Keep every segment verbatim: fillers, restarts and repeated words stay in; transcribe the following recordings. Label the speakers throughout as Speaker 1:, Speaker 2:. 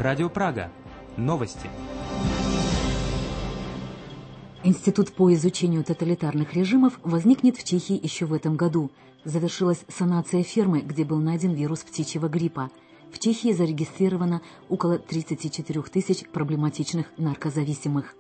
Speaker 1: Радио Прага. Новости.
Speaker 2: Институт по изучению тоталитарных режимов возникнет в Чехии еще в этом году. Завершилась санация фермы, где был найден вирус птичьего гриппа. В Чехии зарегистрировано около тридцати четырёх тысяч проблематичных наркозависимых.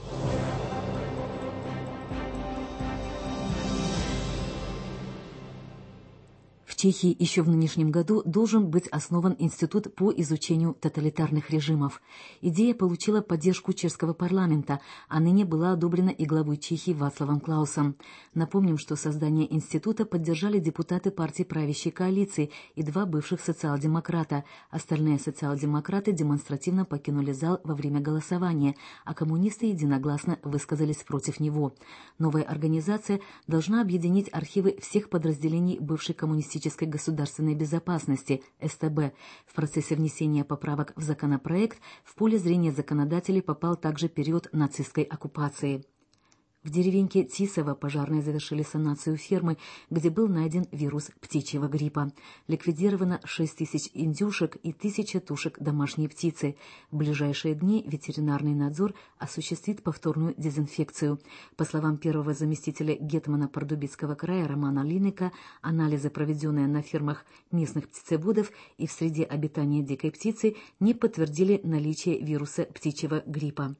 Speaker 2: В Чехии еще в нынешнем году должен быть основан Институт по изучению тоталитарных режимов. Идея получила поддержку чешского парламента, а ныне была одобрена и главой Чехии Вацлавом Клаусом. Напомним, что создание института поддержали депутаты партии правящей коалиции и два бывших социал-демократа. Остальные социал-демократы демонстративно покинули зал во время голосования, а коммунисты единогласно высказались против него. Новая организация должна объединить архивы всех подразделений бывшей коммунистической государственной безопасности эс тэ бэ. В процессе внесения поправок в законопроект в поле зрения законодателей попал также период нацистской оккупации. В деревеньке Тисово пожарные завершили санацию фермы, где был найден вирус птичьего гриппа. Ликвидировано шесть тысяч индюшек и тысяча тушек домашней птицы. В ближайшие дни ветеринарный надзор осуществит повторную дезинфекцию. По словам первого заместителя гетмана Пардубицкого края Романа Линника, анализы, проведенные на фермах местных птицеводов и в среде обитания дикой птицы, не подтвердили наличие вируса птичьего гриппа.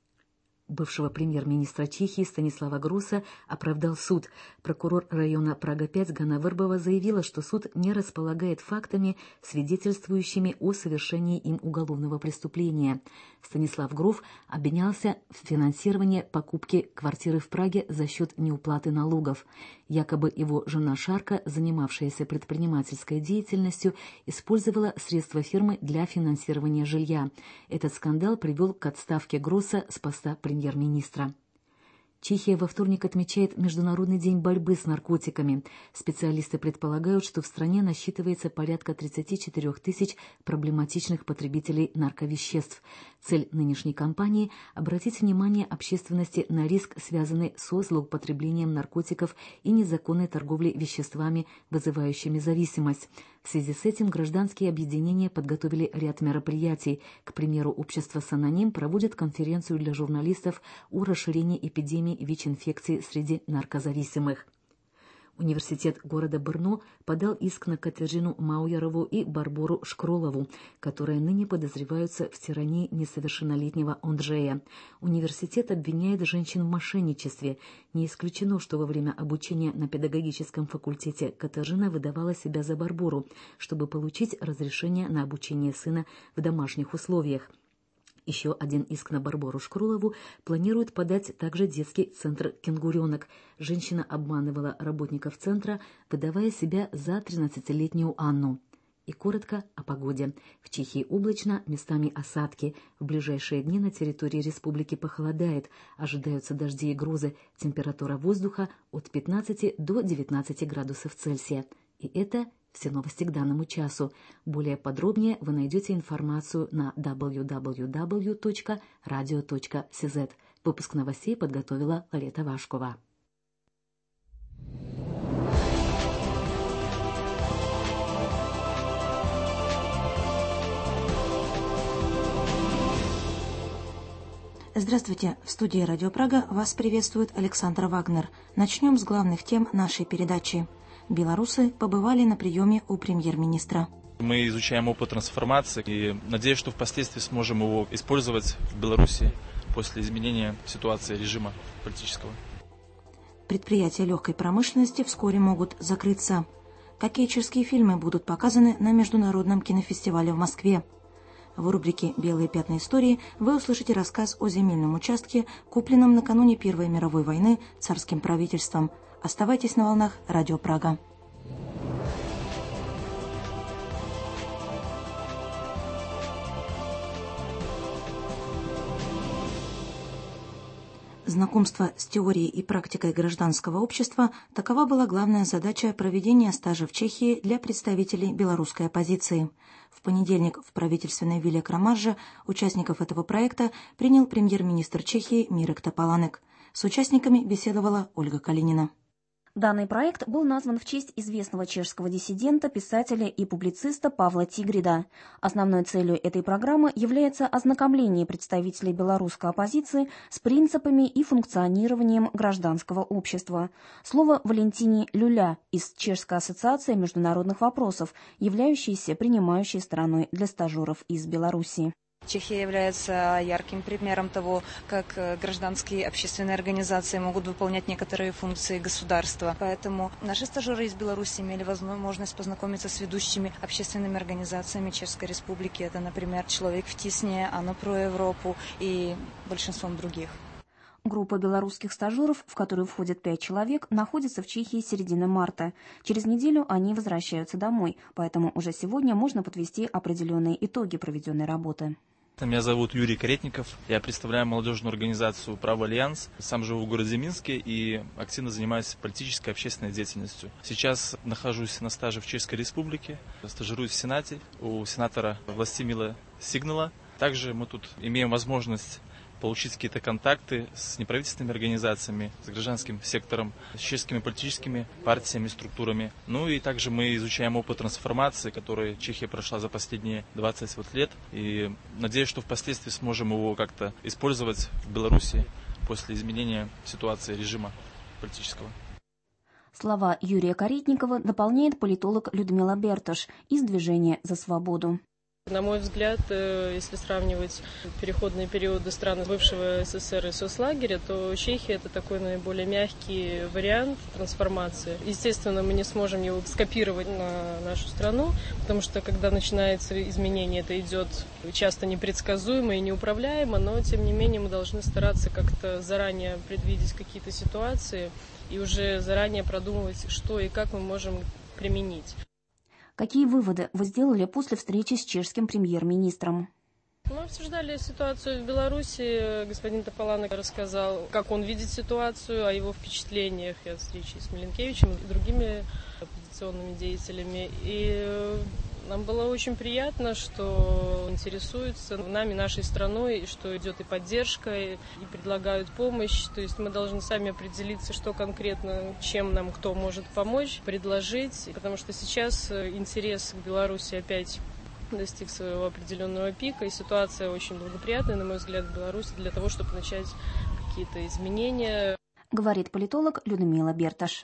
Speaker 2: Бывшего премьер-министра Чехии Станислава Гроса оправдал суд. Прокурор района Прага-пять Ганна Вербова заявила, что суд не располагает фактами, свидетельствующими о совершении им уголовного преступления. Станислав Гроф обвинялся в финансировании покупки квартиры в Праге за счет неуплаты налогов. Якобы его жена Шарка, занимавшаяся предпринимательской деятельностью, использовала средства фирмы для финансирования жилья. Этот скандал привел к отставке Гроса с поста премьер-министра. премьер-министра. Чехия во вторник отмечает Международный день борьбы с наркотиками. Специалисты предполагают, что в стране насчитывается порядка тридцати четырёх тысяч проблематичных потребителей нарковеществ. Цель нынешней кампании – обратить внимание общественности на риск, связанный со злоупотреблением наркотиков и незаконной торговлей веществами, вызывающими зависимость. В связи с этим гражданские объединения подготовили ряд мероприятий. К примеру, общество «Саноним» проводит конференцию для журналистов о расширении эпидемии ВИЧ-инфекции среди наркозависимых. Университет города Брно подал иск на Катержину Мауерову и Барбору Шкролову, которые ныне подозреваются в тирании несовершеннолетнего Онджея. Университет обвиняет женщин в мошенничестве. Не исключено, что во время обучения на педагогическом факультете Катержина выдавала себя за Барбору, чтобы получить разрешение на обучение сына в домашних условиях. Еще один иск на Барбору Шкролову планирует подать также детский центр «Кенгуренок». Женщина обманывала работников центра, выдавая себя за тринадцатилетнюю Анну. И коротко о погоде. В Чехии облачно, местами осадки. В ближайшие дни на территории республики похолодает. Ожидаются дожди и грозы. Температура воздуха от пятнадцати до девятнадцати градусов Цельсия. И это все новости к данному часу. Более подробнее вы найдете информацию на дабл ю дабл ю дабл ю точка радио точка си зет. Выпуск новостей подготовила Ларета Вашкова.
Speaker 3: Здравствуйте. В студии Радио Прага вас приветствует Александра Вагнер. Начнем с главных тем нашей передачи. Белорусы побывали на приеме у премьер-министра.
Speaker 4: Мы изучаем опыт трансформации и надеюсь, что впоследствии сможем его использовать в Беларуси после изменения ситуации режима политического.
Speaker 3: Предприятия легкой промышленности вскоре могут закрыться. Какие чешские фильмы будут показаны на Международном кинофестивале в Москве? В рубрике «Белые пятна истории» вы услышите рассказ о земельном участке, купленном накануне Первой мировой войны царским правительством. Оставайтесь на волнах Радио Прага. Знакомство с теорией и практикой гражданского общества – такова была главная задача проведения стажа в Чехии для представителей белорусской оппозиции. В понедельник в правительственной вилле Крамаржа участников этого проекта принял премьер-министр Чехии Мирек Топаланек. С участниками беседовала Ольга Калинина.
Speaker 5: Данный проект был назван в честь известного чешского диссидента, писателя и публициста Павла Тигрида. Основной целью этой программы является ознакомление представителей белорусской оппозиции с принципами и функционированием гражданского общества. Слово Валентине Люля из Чешской ассоциации международных вопросов, являющейся принимающей стороной для стажеров из Беларуси.
Speaker 6: Чехия является ярким примером того, как гражданские общественные организации могут выполнять некоторые функции государства. Поэтому наши стажеры из Беларуси имели возможность познакомиться с ведущими общественными организациями Чешской Республики. Это, например, «Человек в тисне», «Оно про Европу» и большинством других.
Speaker 5: Группа белорусских стажеров, в которую входят пять человек, находится в Чехии с середины марта. Через неделю они возвращаются домой, поэтому уже сегодня можно подвести определенные итоги проведенной работы.
Speaker 4: Меня зовут Юрий Каретников, я представляю молодежную организацию «Право Альянс». Сам живу в городе Минске и активно занимаюсь политической и общественной деятельностью. Сейчас нахожусь на стаже в Чешской Республике, стажируюсь в Сенате у сенатора Властимила Сигнала. Также мы тут имеем возможность получить какие-то контакты с неправительственными организациями, с гражданским сектором, с чешскими политическими партиями, структурами. Ну и также мы изучаем опыт трансформации, который Чехия прошла за последние двадцать лет. И надеюсь, что впоследствии сможем его как-то использовать в Беларуси после изменения ситуации режима политического.
Speaker 5: Слова Юрия Каретникова дополняет политолог Людмила Бертош из движения «За свободу».
Speaker 7: На мой взгляд, если сравнивать переходные периоды стран бывшего СССР и соцлагеря, то Чехия – это такой наиболее мягкий вариант трансформации. Естественно, мы не сможем его скопировать на нашу страну, потому что, когда начинается изменение, это идет часто непредсказуемо и неуправляемо, но, тем не менее, мы должны стараться как-то заранее предвидеть какие-то ситуации и уже заранее продумывать, что и как мы можем применить.
Speaker 5: Какие выводы вы сделали после встречи с чешским премьер-министром?
Speaker 7: Мы обсуждали ситуацию в Беларуси. Господин Тополанок рассказал, как он видит ситуацию, о его впечатлениях и от встречи с Миленкевичем и другими оппозиционными деятелями. И нам было очень приятно, что интересуются нами, нашей страной, и что идет и поддержка, и предлагают помощь. То есть мы должны сами определиться, что конкретно, чем нам кто может помочь, предложить. Потому что сейчас интерес к Беларуси опять достиг своего определенного пика, и ситуация очень благоприятная, на мой взгляд, в Беларуси для того, чтобы начать какие-то изменения.
Speaker 5: Говорит политолог Людмила Бертош.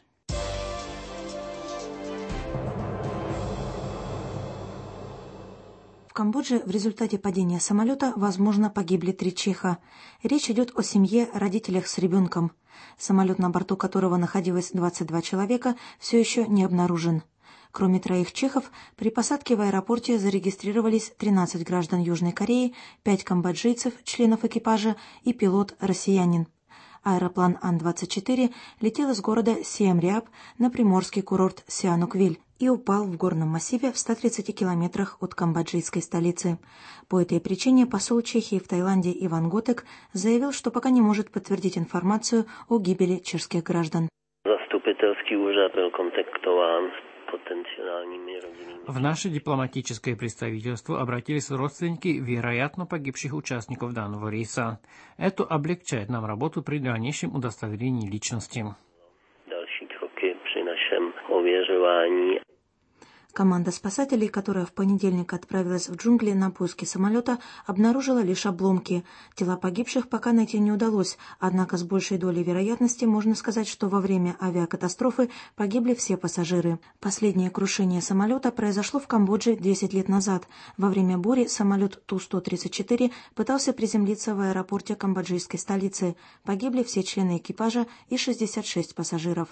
Speaker 3: В Камбодже в результате падения самолета, возможно, погибли три чеха. Речь идет о семье, родителях с ребенком. Самолет, на борту которого находилось двадцать два человека, все еще не обнаружен. Кроме троих чехов, при посадке в аэропорте зарегистрировались тринадцать граждан Южной Кореи, пять камбоджийцев, членов экипажа и пилот-россиянин. Аэроплан Ан двадцать четыре летел из города Сием-Риап на приморский курорт Сиануквиль и упал в горном массиве в ста тридцати километрах от камбоджийской столицы. По этой причине посол Чехии в Таиланде Иван Готек заявил, что пока не может подтвердить информацию о гибели чешских граждан.
Speaker 8: Zastupitelský úřad byl kontaktován.
Speaker 1: В наше дипломатическое представительство обратились родственники вероятно погибших участников данного рейса. Это облегчает нам работу при дальнейшем удостоверении личности.
Speaker 8: Další kroky při našem ověřování.
Speaker 3: Команда спасателей, которая в понедельник отправилась в джунгли на поиски самолета, обнаружила лишь обломки. Тела погибших пока найти не удалось, однако с большей долей вероятности можно сказать, что во время авиакатастрофы погибли все пассажиры. Последнее крушение самолета произошло в Камбодже десять лет назад. Во время бури самолет Ту сто тридцать четыре пытался приземлиться в аэропорте камбоджийской столицы. Погибли все члены экипажа и шестьдесят шесть пассажиров.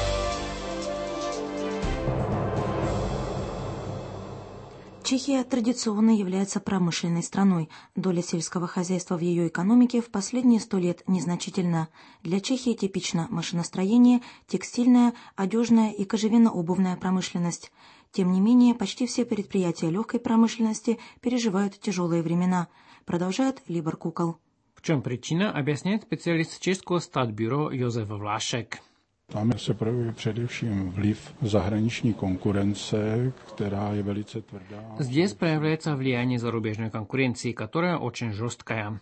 Speaker 3: Чехия традиционно является промышленной страной. Доля сельского хозяйства в ее экономике в последние сто лет незначительна. Для Чехии типично машиностроение, текстильная, одежная и кожевенно-обувная промышленность. Тем не менее, почти все предприятия легкой промышленности переживают тяжелые времена, продолжает Libor Kukal.
Speaker 1: В чем причина, объясняет специалист чешского статбюро Josef Vlášek.
Speaker 9: Tam se projevuje především vliv zahraniční konkurence, která je velice tvrdá.
Speaker 1: Здесь проявляется влияние зарубежной конкуренции, которая очень жесткая.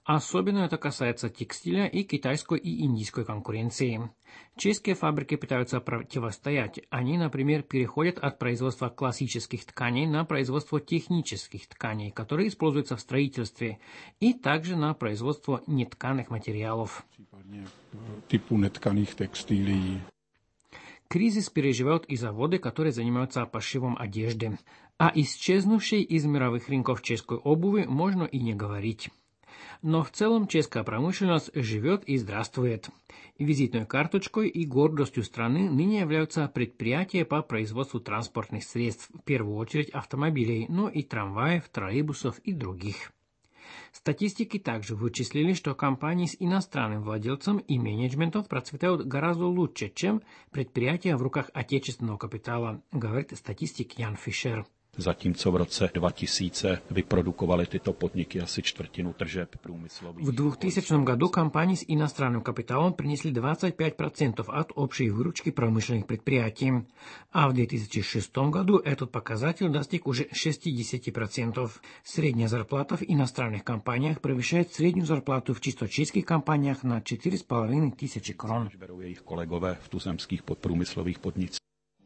Speaker 1: Особенно это касается текстиля и китайской и индийской конкуренции. Чешские фабрики пытаются противостоять. Они, например, переходят от производства классических тканей на производство технических тканей, которые используются в строительстве, и также на производство нетканых материалов.
Speaker 9: Типу нетканых текстилий.
Speaker 1: Кризис переживают и заводы, которые занимаются пошивом одежды. А исчезнувшей из мировых рынков чешской обуви можно и не говорить. Но в целом чешская промышленность живет и здравствует. Визитной карточкой и гордостью страны ныне являются предприятия по производству транспортных средств, в первую очередь автомобилей, но и трамваев, троллейбусов и других. Статистики также вычислили, что компании с иностранным владельцем и менеджментом процветают гораздо лучше, чем предприятия в руках отечественного капитала, говорит статистик Ян Фишер.
Speaker 10: Zatímco v roce dva tisíce vyprodukovaly tyto podniky asi čtvrtinu tržeb průmyslových.
Speaker 1: В двухтысячном году компании с иностранным капиталом принесли двадцать пять процентов от общей выручки промышленных предприятий, а в две тысячи шестом году этот показатель достиг уже шестьдесят процентов. Средняя зарплата в иностранных компаниях превышает среднюю зарплату в чисто чешских компаниях на четыре с половиной тысячи крон.
Speaker 10: Berou jejich kolegové v tuzemských podprůmyslových podnicích.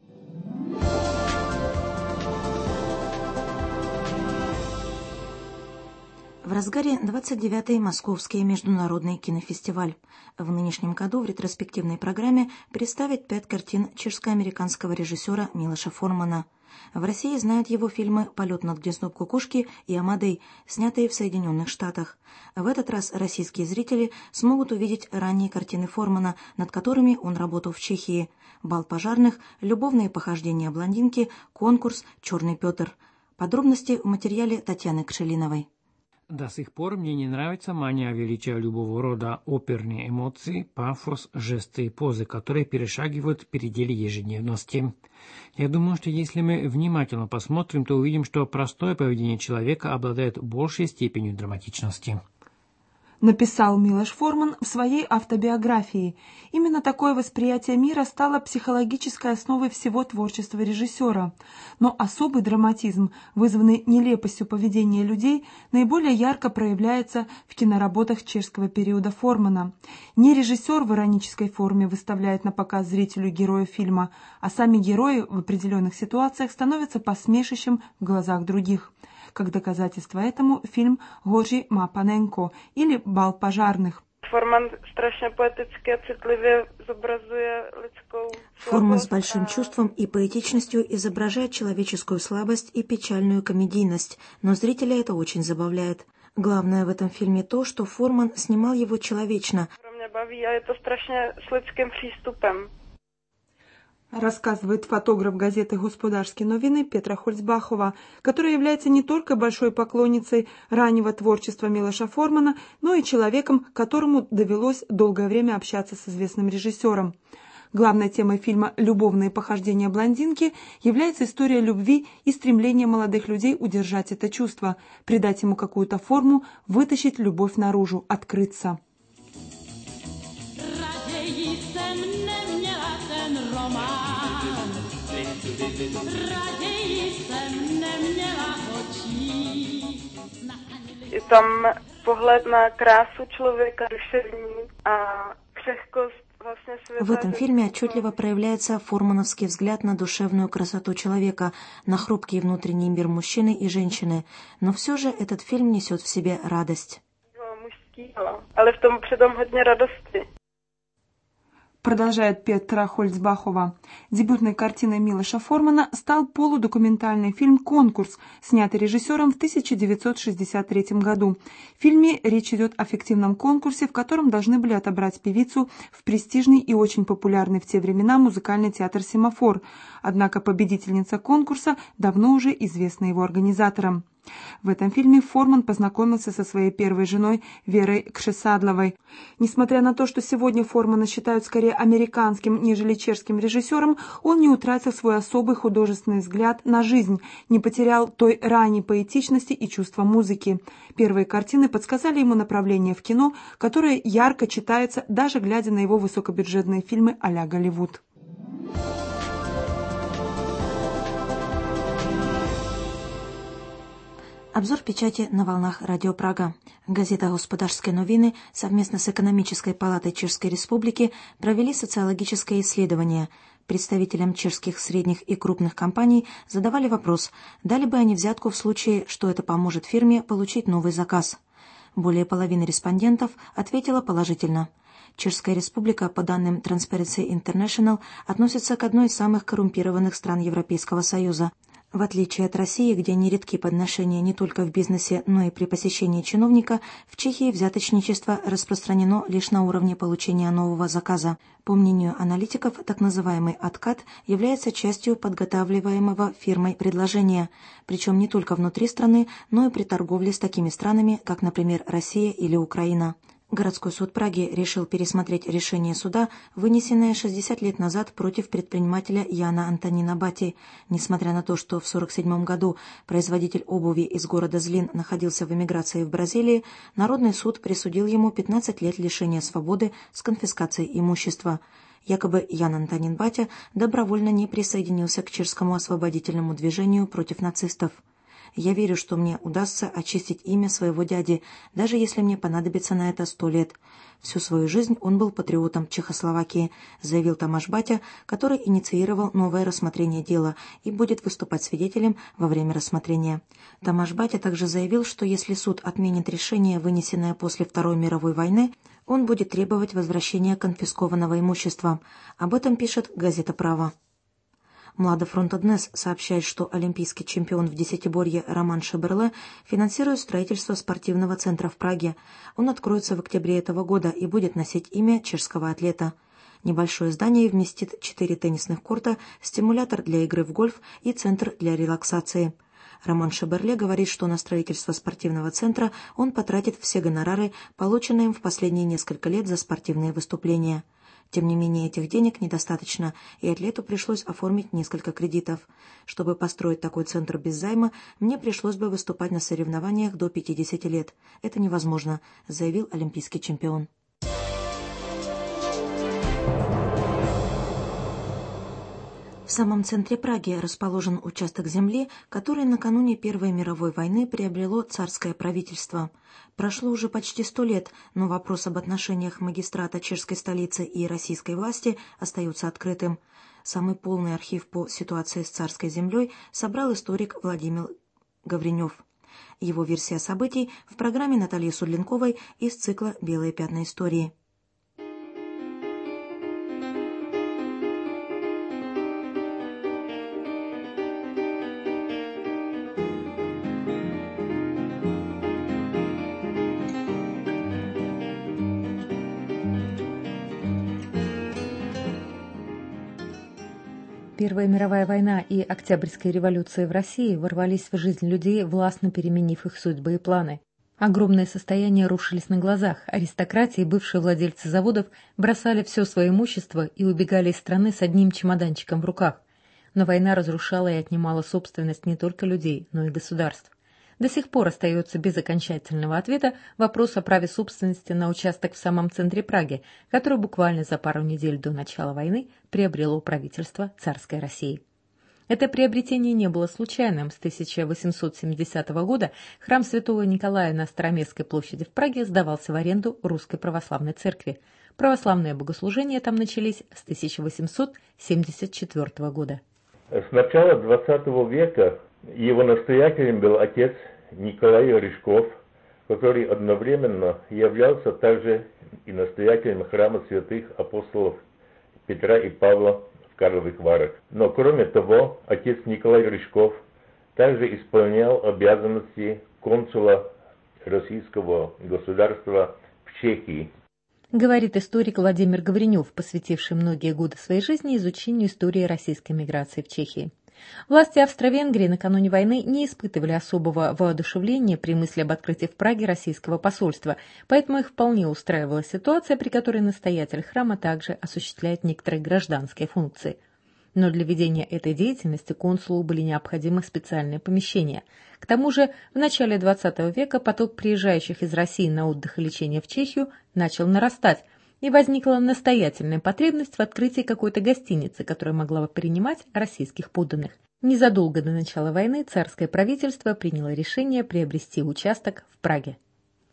Speaker 3: В разгаре двадцать девятый Московский международный кинофестиваль. В нынешнем году в ретроспективной программе представят пять картин чешско-американского режиссера Милоша Формана. В России знают его фильмы «Полет над гнездом кукушки» и «Амадей», снятые в Соединенных Штатах. В этот раз российские зрители смогут увидеть ранние картины Формана, над которыми он работал в Чехии: «Бал пожарных», «Любовные похождения блондинки», «Конкурс», «Черный Петр». Подробности в материале Татьяны Кшелиновой.
Speaker 1: До сих пор мне не нравится мания величия любого рода, оперные эмоции, пафос, жесты и позы, которые перешагивают пределы ежедневности. Я думаю, что если мы внимательно посмотрим, то увидим, что простое поведение человека обладает большей степенью драматичности.
Speaker 11: Написал Милош Форман в своей автобиографии. Именно такое восприятие мира стало психологической основой всего творчества режиссера. Но особый драматизм, вызванный нелепостью поведения людей, наиболее ярко проявляется в киноработах чешского периода Формана. Не режиссер в иронической форме выставляет на показ зрителю героя фильма, а сами герои в определенных ситуациях становятся посмешищем в глазах других. Как доказательство этому фильм «Горжи ма паненко» или «Бал пожарных».
Speaker 12: Форман страшно поэтически и цитливо изобразует людскую
Speaker 3: Форман с большим чувством и поэтичностью изображает человеческую слабость и печальную комедийность, но зрителя это очень забавляет. Главное в этом фильме то, что Форман снимал его человечно.
Speaker 12: Меня бавит, а это страшно с людским приступом.
Speaker 11: Рассказывает фотограф газеты «Господарские новины» Петра Хольцбахова, которая является не только большой поклонницей раннего творчества Милоша Формана, но и человеком, которому довелось долгое время общаться с известным режиссером. Главной темой фильма «Любовные похождения блондинки» является история любви и стремление молодых людей удержать это чувство, придать ему какую-то форму, вытащить любовь наружу, открыться.
Speaker 12: Je tam pohled na krásu člověka, duševní a křehkost vlastně světa.
Speaker 3: В этом фильме отчетливо проявляется формановский взгляд на душевную красоту человека, на хрупкий внутренний мир мужчины и женщины. Но все же этот фильм несет в себе радость.
Speaker 12: Ale v tom přitom hodně radosti.
Speaker 11: Продолжает Петра Хольцбахова. Дебютной картиной Милоша Формана стал полудокументальный фильм «Конкурс», снятый режиссером в тысяча девятьсот шестьдесят третьем году. В фильме речь идет о фиктивном конкурсе, в котором должны были отобрать певицу в престижный и очень популярный в те времена музыкальный театр «Семафор». Однако победительница конкурса давно уже известна его организаторам. В этом фильме Форман познакомился со своей первой женой Верой Кшесадловой. Несмотря на то, что сегодня Формана считают скорее американским, нежели чешским режиссером, он не утратил свой особый художественный взгляд на жизнь, не потерял той ранней поэтичности и чувства музыки. Первые картины подсказали ему направление в кино, которое ярко читается, даже глядя на его высокобюджетные фильмы а-ля Голливуд.
Speaker 3: Обзор печати на волнах Радио Прага. Газета «Господарские новины» совместно с Экономической палатой Чешской Республики провели социологическое исследование. Представителям чешских средних и крупных компаний задавали вопрос, дали бы они взятку в случае, что это поможет фирме получить новый заказ. Более половины респондентов ответила положительно. Чешская Республика, по данным Transparency International, относится к одной из самых коррумпированных стран Европейского Союза. В отличие от России, где нередки подношения не только в бизнесе, но и при посещении чиновника, в Чехии взяточничество распространено лишь на уровне получения нового заказа. По мнению аналитиков, так называемый откат является частью подготавливаемого фирмой предложения, причем не только внутри страны, но и при торговле с такими странами, как, например, Россия или Украина. Городской суд Праги решил пересмотреть решение суда, вынесенное шестьдесят лет назад против предпринимателя Яна Антонина Бати. Несмотря на то, что в сорок седьмом году производитель обуви из города Злин находился в эмиграции в Бразилии, Народный суд присудил ему пятнадцать лет лишения свободы с конфискацией имущества. Якобы Ян Антонин Батя добровольно не присоединился к чешскому освободительному движению против нацистов. «Я верю, что мне удастся очистить имя своего дяди, даже если мне понадобится на это сто лет. Всю свою жизнь он был патриотом Чехословакии», заявил Тамаш Батя, который инициировал новое рассмотрение дела и будет выступать свидетелем во время рассмотрения. Тамаш Батя также заявил, что если суд отменит решение, вынесенное после Второй мировой войны, он будет требовать возвращения конфискованного имущества. Об этом пишет газета «Право». Младофронт Днес сообщает, что олимпийский чемпион в десятиборье Роман Шеберле финансирует строительство спортивного центра в Праге. Он откроется в октябре этого года и будет носить имя чешского атлета. Небольшое здание вместит четыре теннисных корта, стимулятор для игры в гольф и центр для релаксации. Роман Шеберле говорит, что на строительство спортивного центра он потратит все гонорары, полученные им в последние несколько лет за спортивные выступления. Тем не менее, этих денег недостаточно, и атлету пришлось оформить несколько кредитов. Чтобы построить такой центр без займа, мне пришлось бы выступать на соревнованиях до пятидесяти лет. Это невозможно, заявил олимпийский чемпион. В самом центре Праги расположен участок земли, который накануне Первой мировой войны приобрело царское правительство. Прошло уже почти сто лет, но вопрос об отношениях магистрата чешской столицы и российской власти остается открытым. Самый полный архив по ситуации с царской землей собрал историк Владимир Гавренев. Его версия событий в программе Натальи Судленковой из цикла «Белые пятна истории».
Speaker 2: Первая мировая война и Октябрьская революция в России ворвались в жизнь людей, властно переменив их судьбы и планы. Огромные состояния рушились на глазах, аристократия и бывшие владельцы заводов бросали все свое имущество и убегали из страны с одним чемоданчиком в руках. Но война разрушала и отнимала собственность не только людей, но и государств. До сих пор остается без окончательного ответа вопрос о праве собственности на участок в самом центре Праги, который буквально за пару недель до начала войны приобрело правительство царской России. Это приобретение не было случайным. С тысяча восемьсот семидесятого года храм святого Николая на Староместской площади в Праге сдавался в аренду Русской православной церкви. Православные богослужения там начались с тысяча восемьсот семьдесят четвёртого года.
Speaker 13: С начала двадцатого века его настоятелем был отец Николай Рыжков, который одновременно являлся также и настоятелем храма святых апостолов Петра и Павла в Карловых Варах. Но кроме того, отец Николай Рыжков также исполнял обязанности консула российского государства в Чехии.
Speaker 2: Говорит историк Владимир Гавренев, посвятивший многие годы своей жизни изучению истории российской миграции в Чехии. Власти Австро-Венгрии накануне войны не испытывали особого воодушевления при мысли об открытии в Праге российского посольства, поэтому их вполне устраивала ситуация, при которой настоятель храма также осуществляет некоторые гражданские функции. Но для ведения этой деятельности консулу были необходимы специальные помещения. К тому же в начале двадцатого века поток приезжающих из России на отдых и лечение в Чехию начал нарастать, и возникла настоятельная потребность в открытии какой-то гостиницы, которая могла бы принимать российских подданных. Незадолго до начала войны царское правительство приняло решение приобрести участок в Праге.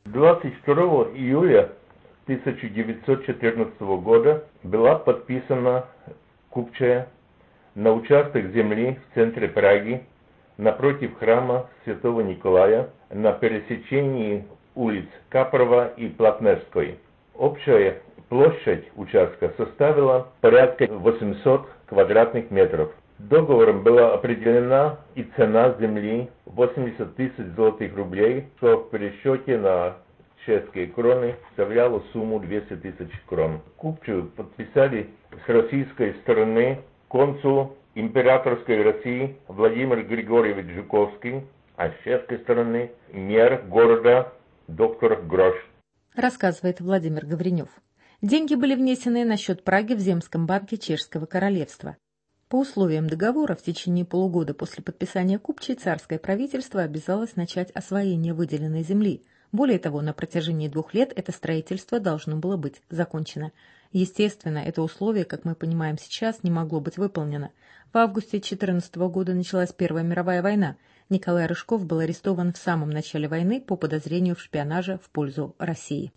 Speaker 13: двадцать второго июля тысяча девятьсот четырнадцатого года была подписана купчая на участок земли в центре Праги, напротив храма Святого Николая, на пересечении улиц Капрова и Платнерской. Общая площадь участка составила порядка восемьсот квадратных метров. Договором была определена и цена земли восемьдесят тысяч золотых рублей, что в пересчете на чешские кроны составляло сумму двести тысяч крон. Купчую подписали с российской стороны консул императорской России Владимир Григорьевич Жуковский, а с чешской стороны мэр города доктор Грош.
Speaker 2: Рассказывает Владимир Гавренев. Деньги были внесены на счет Праги в Земском банке Чешского королевства. По условиям договора в течение полугода после подписания купчей царское правительство обязалось начать освоение выделенной земли. Более того, на протяжении двух лет это строительство должно было быть закончено. Естественно, это условие, как мы понимаем сейчас, не могло быть выполнено. В августе две тысячи четырнадцатого года началась Первая мировая война. Николай Рыжков был арестован в самом начале войны по подозрению в шпионаже в пользу России.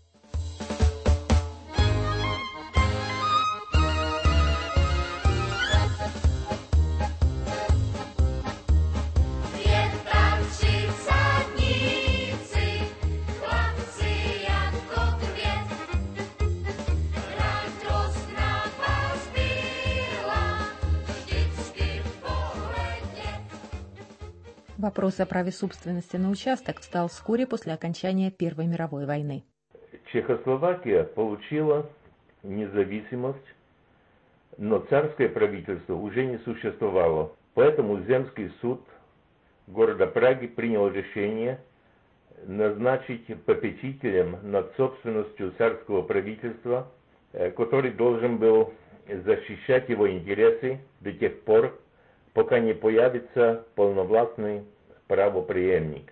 Speaker 2: Вопрос о праве собственности на участок встал вскоре после окончания Первой мировой войны.
Speaker 13: Чехословакия получила независимость, но царское правительство уже не существовало. Поэтому Земский суд города Праги принял решение назначить попечителем над собственностью царского правительства, который должен был защищать его интересы до тех пор, пока не появится полновластный правопреемник.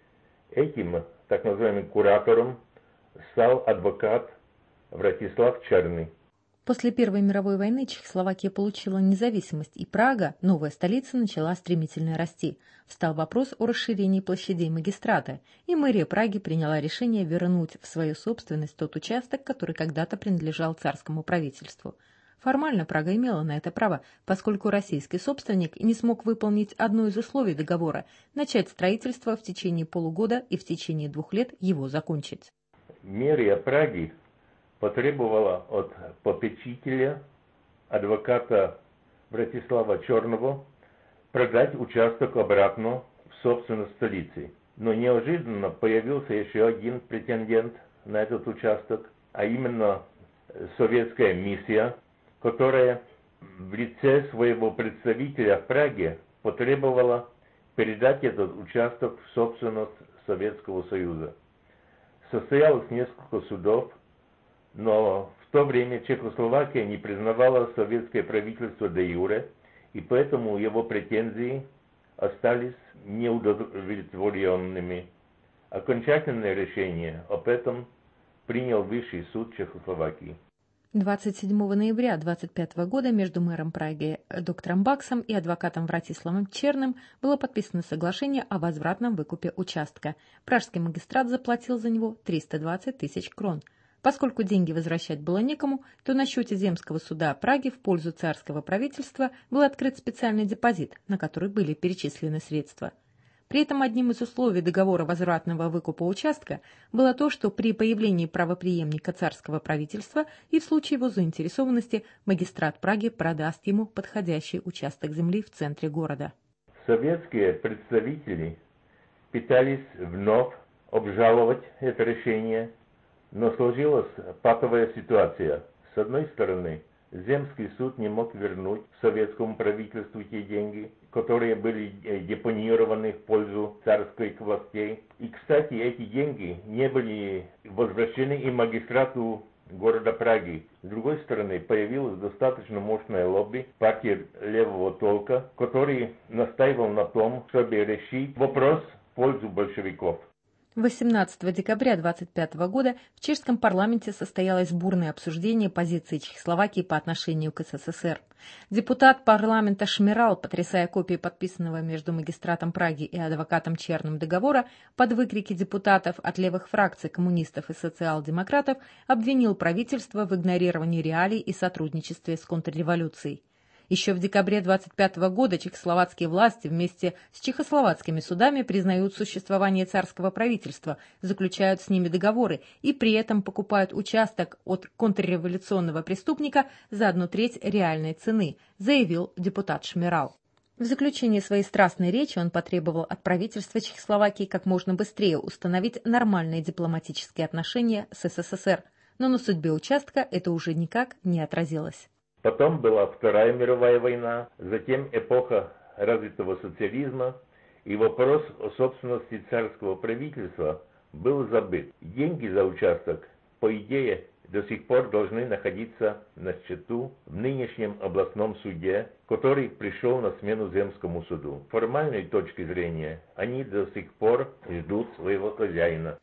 Speaker 13: Этим так называемым куратором стал адвокат Вратислав Черный.
Speaker 2: После Первой мировой войны Чехословакия получила независимость, и Прага, новая столица, начала стремительно расти. Встал вопрос о расширении площадей магистрата, и мэрия Праги приняла решение вернуть в свою собственность тот участок, который когда-то принадлежал царскому правительству. Формально Прага имела на это право, поскольку российский собственник не смог выполнить одно из условий договора – начать строительство в течение полугода и в течение двух лет его закончить.
Speaker 13: Мэрия Праги потребовала от попечителя, адвоката Вратислава Черного, продать участок обратно в собственность столицы. Но неожиданно появился еще один претендент на этот участок, а именно советская миссия, которая в лице своего представителя в Праге потребовала передать этот участок в собственность Советского Союза. Состоялось несколько судов, но в то время Чехословакия не признавала советское правительство де юре, и поэтому его претензии остались неудовлетворенными. Окончательное решение об этом принял Высший суд Чехословакии.
Speaker 2: двадцать седьмого ноября двадцать пятого года между мэром Праги доктором Баксом и адвокатом Вратиславом Черным было подписано соглашение о возвратном выкупе участка. Пражский магистрат заплатил за него триста двадцать тысяч крон. Поскольку деньги возвращать было некому, то на счете Земского суда Праги в пользу царского правительства был открыт специальный депозит, на который были перечислены средства. При этом одним из условий договора возвратного выкупа участка было то, что при появлении правопреемника царского правительства и в случае его заинтересованности магистрат Праги продаст ему подходящий участок земли в центре города.
Speaker 13: Советские представители пытались вновь обжаловать это решение, но сложилась патовая ситуация. С одной стороны, Земский суд не мог вернуть советскому правительству те деньги, которые были депонированы в пользу царских властей. И, кстати, эти деньги не были возвращены и магистрату города Праги. С другой стороны, появилось достаточно мощное лобби партии левого толка, который настаивал на том, чтобы решить вопрос в пользу большевиков.
Speaker 14: восемнадцатого декабря двадцать пятого года в чешском парламенте состоялось бурное обсуждение позиции Чехословакии по отношению к СССР. Депутат парламента Шмирал, потрясая копии подписанного между магистратом Праги и адвокатом Черным договора, под выкрики депутатов от левых фракций коммунистов и социал-демократов обвинил правительство в игнорировании реалий и сотрудничестве с контрреволюцией. Еще в декабре двадцать пятого года чехословацкие власти вместе с чехословацкими судами признают существование царского правительства, заключают с ними договоры и при этом покупают участок от контрреволюционного преступника за одну треть реальной цены, заявил депутат Шмирал. В заключении своей страстной речи он потребовал от правительства Чехословакии как можно быстрее установить нормальные дипломатические отношения с СССР, но на судьбе участка это уже никак не отразилось.
Speaker 13: Потом была Вторая мировая война, затем эпоха развитого социализма, и вопрос о собственности царского правительства был забыт. Деньги за участок, по идее, до сих пор должны находиться на счету в нынешнем областном суде, который пришел на смену Земскому суду. С формальной точки зрения, они до сих пор ждут своего хозяина.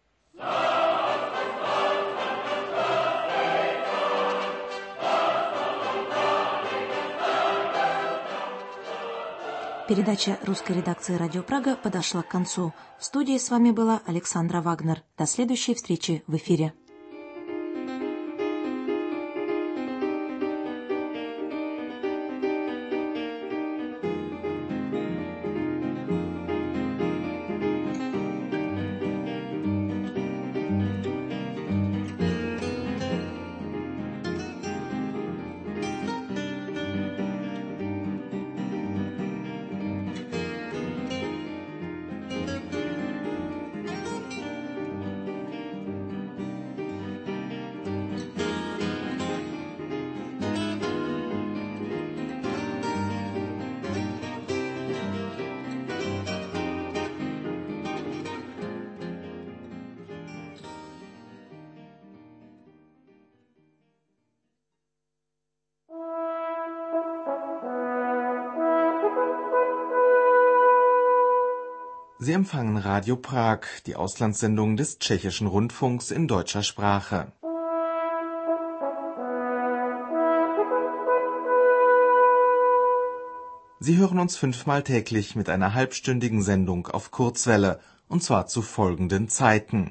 Speaker 3: Передача русской редакции «Радио Прага» подошла к концу. В студии с вами была Александра Вагнер. До следующей встречи в эфире.
Speaker 15: Sie empfangen Radio Prag, die Auslandssendung des Tschechischen Rundfunks in deutscher Sprache. Sie hören uns fünfmal täglich mit einer halbstündigen Sendung auf Kurzwelle, und zwar zu folgenden Zeiten.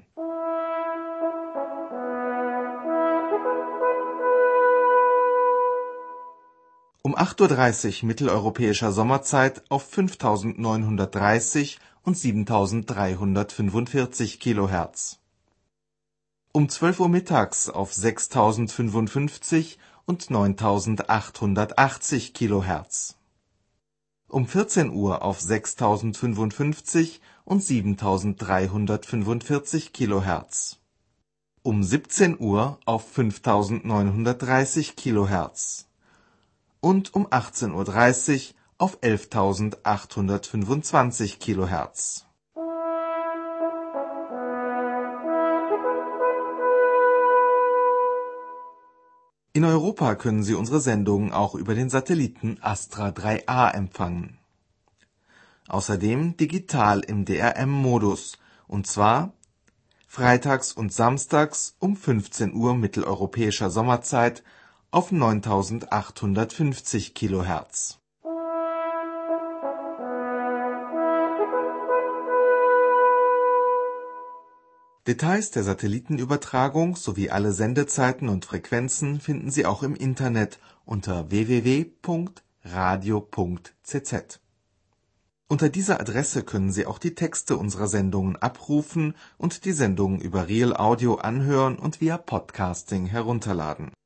Speaker 15: Um acht Uhr dreißig mitteleuropäischer Sommerzeit auf fünftausendneunhundertdreißig und siebentausenddreihundertfünfundvierzig Kilohertz. Um zwölf Uhr mittags auf sechstausendfünfundfünfzig und neuntausendachthundertachtzig Kilohertz. Um vierzehn Uhr auf sechstausendfünfundfünfzig und siebentausenddreihundertfünfundvierzig Kilohertz. Um siebzehn Uhr auf fünftausendneunhundertdreißig Kilohertz. Und um achtzehn Uhr dreißig auf elftausendachthundertfünfundzwanzig Kilohertz. In Europa können Sie unsere Sendungen auch über den Satelliten Astra drei A empfangen. Außerdem digital im D R M-Modus, und zwar freitags und samstags um fünfzehn Uhr mitteleuropäischer Sommerzeit auf neuntausendachthundertfünfzig Kilohertz. Details der Satellitenübertragung sowie alle Sendezeiten und Frequenzen finden Sie auch im Internet unter w w w punkt radio punkt c z. Unter dieser Adresse können Sie auch die Texte unserer Sendungen abrufen und die Sendungen über Real Audio anhören und via Podcasting herunterladen.